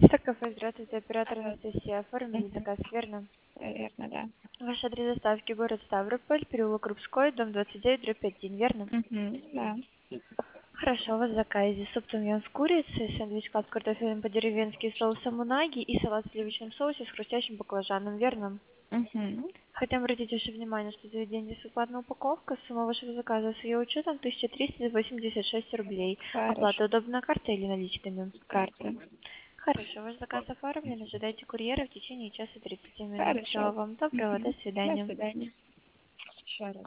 Так, кафе, здравствуйте, оператор Анастасия. Оформили Мгм. заказ, верно? Верно, да. Ваш адрес доставки город Ставрополь, переулок Рубской, дом 29, дробь 1, верно? Да. Хорошо, у вас в заказе суп томьян с курицей, сэндвич клаб с картофелем по-деревенски, соусом унаги и салат в сливочном соусе с хрустящим баклажаном, верно? Мгм. Хотим обратить ваше внимание, что заведение бесплатная упаковка, сумма вашего заказа с ее учетом 1386 рублей. Хорошо. Оплата удобная картой или наличными? Карта. Хорошо, ваш заказ оформлен, ожидайте курьера в течение часа 30 минут. Хорошо. Всего вам доброго, до Мгм. До свидания. свидания. Еще раз.